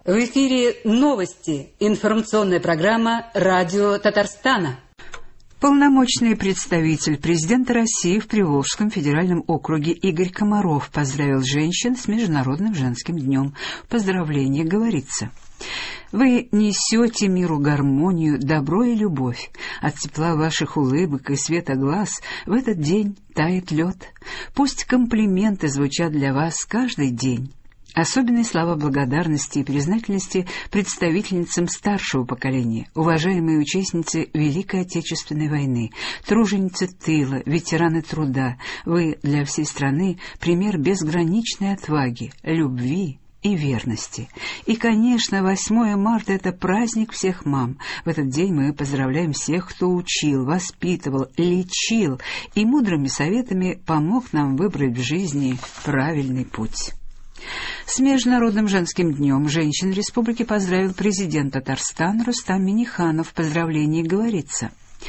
В эфире новости. Информационная программа «Радио Татарстана». Полномочный представитель президента России в Приволжском федеральном округе Игорь Комаров поздравил женщин с Международным женским днем. В поздравлении говорится: «Вы несете миру гармонию, добро и любовь. От тепла ваших улыбок и света глаз в этот день тает лед. Пусть комплименты звучат для вас каждый день». Особенные слова благодарности и признательности представительницам старшего поколения, уважаемые участницы Великой Отечественной войны, труженицы тыла, ветераны труда. Вы для всей страны пример безграничной отваги, любви и верности. И, конечно, 8 марта — это праздник всех мам. В этот день мы поздравляем всех, кто учил, воспитывал, лечил и мудрыми советами помог нам выбрать в жизни правильный путь. С Международным женским днем женщин республики поздравил президент Татарстана Рустам Минниханов. В поздравлении говорится: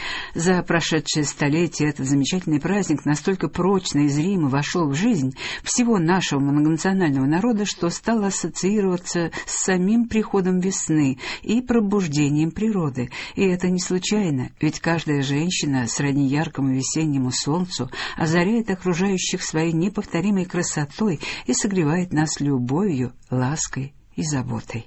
«За прошедшее столетие этот замечательный праздник настолько прочно и зримо вошел в жизнь всего нашего многонационального народа, что стал ассоциироваться с самим приходом весны и пробуждением природы. И это не случайно, ведь каждая женщина сродни яркому весеннему солнцу озаряет окружающих своей неповторимой красотой и согревает нас любовью, лаской и заботой».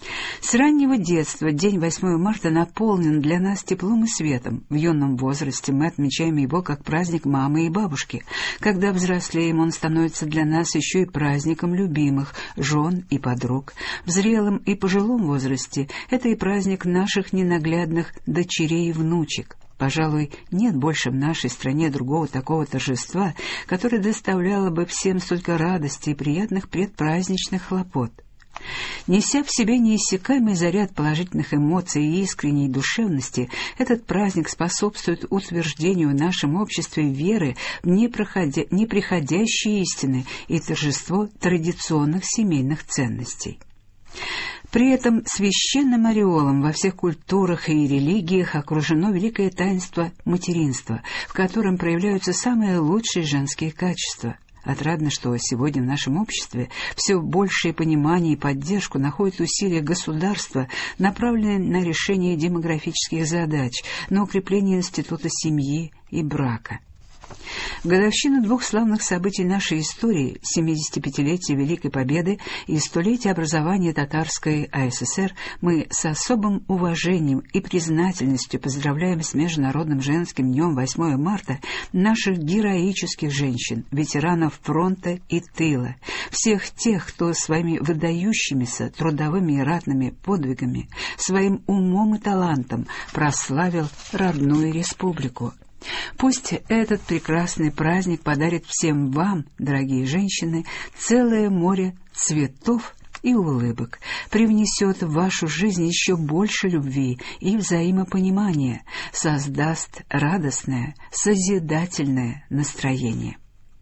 С раннего детства день 8 марта наполнен для нас теплом и светом. В юном возрасте мы отмечаем его как праздник мамы и бабушки. Когда взрослеем, он становится для нас еще и праздником любимых, жен и подруг. В зрелом и пожилом возрасте это и праздник наших ненаглядных дочерей и внучек. Пожалуй, нет больше в нашей стране другого такого торжества, которое доставляло бы всем столько радости и приятных предпраздничных хлопот. Неся в себе неиссякаемый заряд положительных эмоций и искренней душевности, этот праздник способствует утверждению в нашем обществе веры в неприходящие истины и торжество традиционных семейных ценностей. При этом священным ореолом во всех культурах и религиях окружено великое таинство материнства, в котором проявляются самые лучшие женские качества. Отрадно, что сегодня в нашем обществе все большее понимание и поддержку находят усилия государства, направленные на решение демографических задач, на укрепление института семьи и брака. В годовщину двух славных событий нашей истории, 75-летия Великой Победы и 100-летия образования Татарской АССР, мы с особым уважением и признательностью поздравляем с Международным женским днем 8 марта наших героических женщин, ветеранов фронта и тыла, всех тех, кто своими выдающимися трудовыми и ратными подвигами, своим умом и талантом прославил родную республику. Пусть этот прекрасный праздник подарит всем вам, дорогие женщины, целое море цветов и улыбок, привнесет в вашу жизнь еще больше любви и взаимопонимания, создаст радостное, созидательное настроение.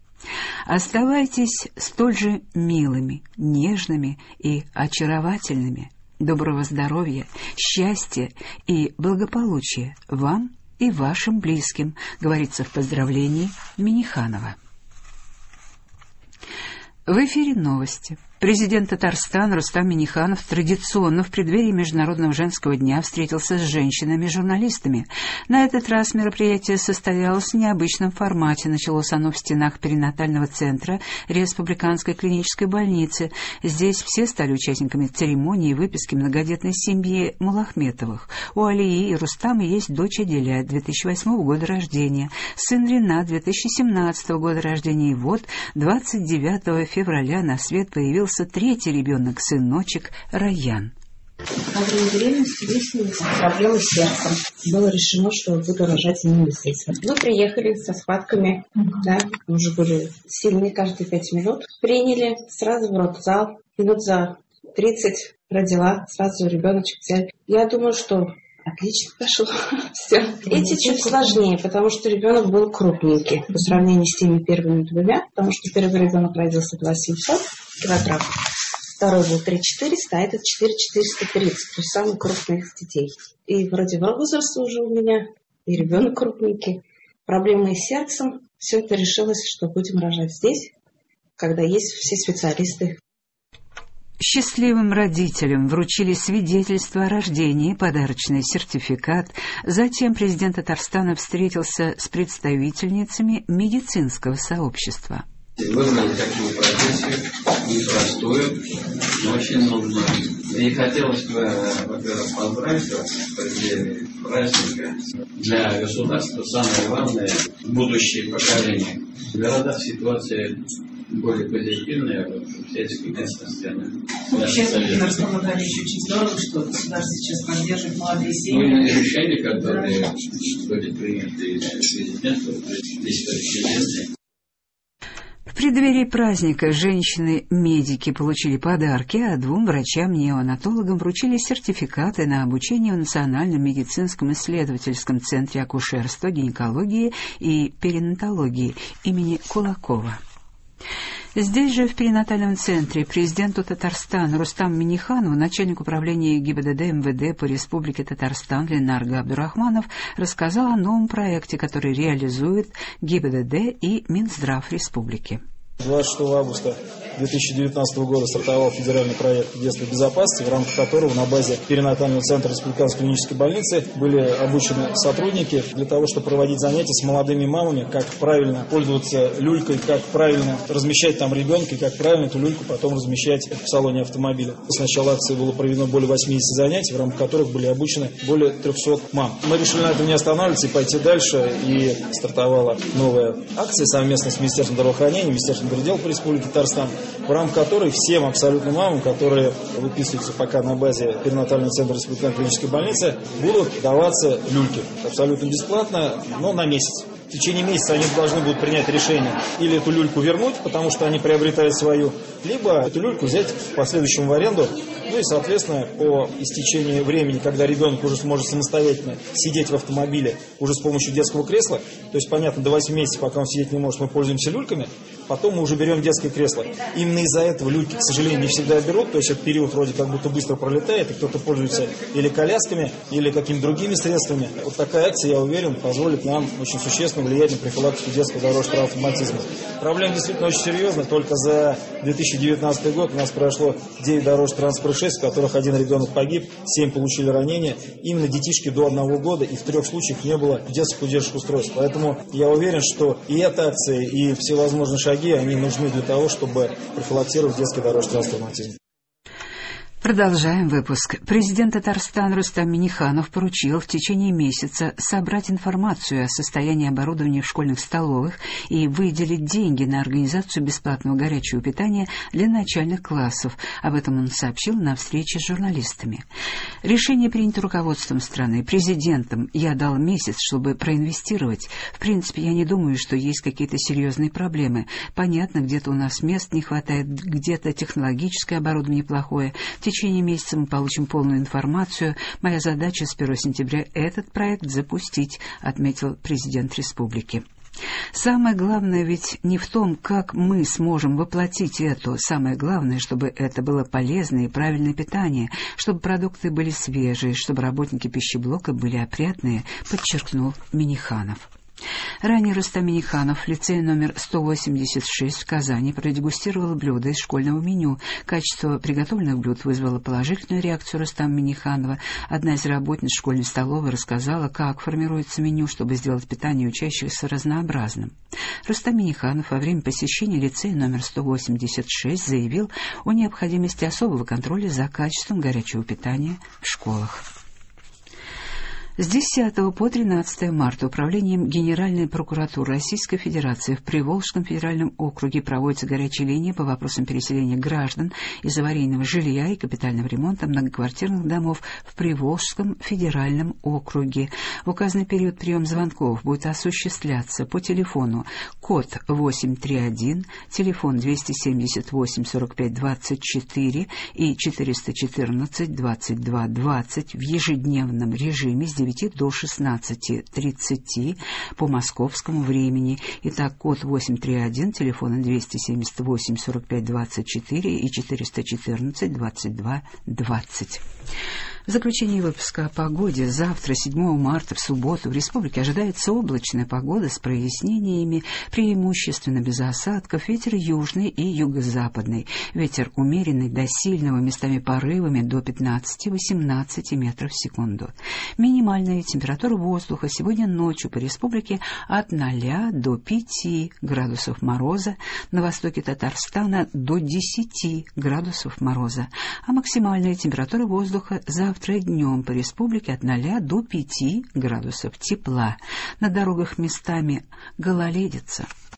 Оставайтесь столь же милыми, нежными и очаровательными. Доброго здоровья, счастья и благополучия вам и вашим близким, говорится в поздравлении Минниханова. В эфире новости. Президент Татарстана Рустам Минниханов традиционно в преддверии Международного женского дня встретился с женщинами-журналистами. На этот раз мероприятие состоялось в необычном формате. Началось оно в стенах перинатального центра Республиканской клинической больницы. Здесь все стали участниками церемонии выписки многодетной семьи Малахметовых. У Алии и Рустама есть дочь Аделя, 2008 года рождения, сын Ринат, 2017 года рождения. И вот 29 февраля на свет появился третий ребенок, сыночек Раян. Во время беременности выяснились проблемы с сердцем. Было решено, что буду рожать именно здесь. Мы приехали со схватками, да, уже были сильные каждые 5 минут. Приняли, сразу в родзал, минут за 30 родила, сразу ребеночек взяли. Я думаю, что отлично пошло. Все. Эти чуть сложнее, потому что ребенок был крупненький по сравнению с теми первыми двумя, потому что первый ребенок родился 2700 килограмм, второй был 3400, а этот 4430, то есть самый крупный из детей. И вроде возраст уже у меня, и ребенок крупненький. Проблемы с сердцем, все это решилось, что будем рожать здесь, когда есть все специалисты. Счастливым родителям вручили свидетельство о рождении, подарочный сертификат. Затем президент Татарстана встретился с представительницами медицинского сообщества. Выбрали такую профессию, непростую, но очень нужную. И хотелось бы, во-первых, поздравить вас в преддверии праздника. Для государства самое главное – будущее поколение. В городах ситуация более позитивная, в сельской местности. Честно, Татарстан говорит, очень здорово, что государство сейчас поддерживает молодые семьи. Ну и решения, которые были приняты президентом, президентом. В преддверии праздника женщины-медики получили подарки, а 2 врачам-неонатологам вручили сертификаты на обучение в Национальном медицинском исследовательском центре акушерства, гинекологии и перинатологии имени Кулакова. Здесь же, в перинатальном центре, президенту Татарстана Рустаму Минниханову, начальник управления ГИБДД МВД по Республике Татарстан Ленар Габдурахманов рассказал о новом проекте, который реализует ГИБДД и Минздрав Республики. 26 августа 2019 года стартовал федеральный проект детской безопасности, в рамках которого на базе перинатального центра Республиканской клинической больницы были обучены сотрудники для того, чтобы проводить занятия с молодыми мамами, как правильно пользоваться люлькой, как правильно размещать там ребенка и как правильно эту люльку потом размещать в салоне автомобиля. С начала акции было проведено более 80 занятий, в рамках которых были обучены более 300 мам. Мы решили на этом не останавливаться и пойти дальше, и стартовала новая акция совместно с Министерством здравоохранения, Министерством дел по Республике Татарстан, в рамках которой всем абсолютно мамам, которые выписываются пока на базе перинатального центра Республиканской клинической больницы, будут даваться люльки. Абсолютно бесплатно, но на месяц. В течение месяца они должны будут принять решение или эту люльку вернуть, потому что они приобретают свою, либо эту люльку взять в последующем в аренду. Ну и, соответственно, по истечении времени, когда ребенок уже сможет самостоятельно сидеть в автомобиле уже с помощью детского кресла, то есть, понятно, до 8 месяцев, пока он сидеть не может, мы пользуемся люльками, потом мы уже берем детское кресло. Именно из-за этого люльки, к сожалению, не всегда берут, то есть этот период вроде как будто быстро пролетает, и кто-то пользуется или колясками, или какими-то другими средствами. Вот такая акция, я уверен, позволит нам очень существенно влиять на профилактику детского дорожного травматизма. Проблема действительно очень серьезная. Только за 2019 год у нас прошло 9 дорожно-транспортных происшествий, в которых 1 ребенок погиб, 7 получили ранения. Именно детишки до 1 года, и в 3 случаях не было детских удерживающих устройств. Поэтому я уверен, что и эта акция, и всевозможные шаги, они нужны для того, чтобы профилактировать детский дорожный травматизм. Продолжаем выпуск. Президент Татарстана Рустам Минниханов поручил в течение месяца собрать информацию о состоянии оборудования в школьных столовых и выделить деньги на организацию бесплатного горячего питания для начальных классов. Об этом он сообщил на встрече с журналистами. Решение принято руководством страны, президентом. Я дал месяц, чтобы проинвестировать. В принципе, я не думаю, что есть какие-то серьезные проблемы. Понятно, где-то у нас мест не хватает, где-то технологическое оборудование плохое. В течение месяца мы получим полную информацию. Моя задача с 1 сентября этот проект запустить, отметил президент республики. Самое главное ведь не в том, как мы сможем воплотить это. Самое главное, чтобы это было полезное и правильное питание, чтобы продукты были свежие, чтобы работники пищеблока были опрятные, подчеркнул Минниханов. Ранее Рустам Минниханов в лицее номер 186 в Казани продегустировал блюда из школьного меню. Качество приготовленных блюд вызвало положительную реакцию Рустама Минниханова. Одна из работниц школьной столовой рассказала, как формируется меню, чтобы сделать питание учащихся разнообразным. Рустам Минниханов во время посещения лицея номер 186 заявил о необходимости особого контроля за качеством горячего питания в школах. С 10 по 13 марта Управлением Генеральной прокуратуры Российской Федерации в Приволжском федеральном округе проводится горячая линия по вопросам переселения граждан из аварийного жилья и капитального ремонта многоквартирных домов в Приволжском федеральном округе. В указанный период прием звонков будет осуществляться по телефону код 831, телефон 278 45 24 и 414 22 20 в ежедневном режиме с 9 до 16:30 по московскому времени. Итак, код 831, телефоны 278 45 24 и 414 22 20. В заключении выпуска о погоде завтра, 7 марта, в субботу, в республике ожидается облачная погода с прояснениями, преимущественно без осадков, ветер южный и юго-западный, ветер умеренный до сильного, местами порывами до 15-18 метров в секунду. Минимальная температура воздуха сегодня ночью по республике от 0 до 5 градусов мороза, на востоке Татарстана до 10 градусов мороза, а максимальная температура воздуха завтра днем по республике от 0 до 5 градусов тепла. На дорогах местами гололедица.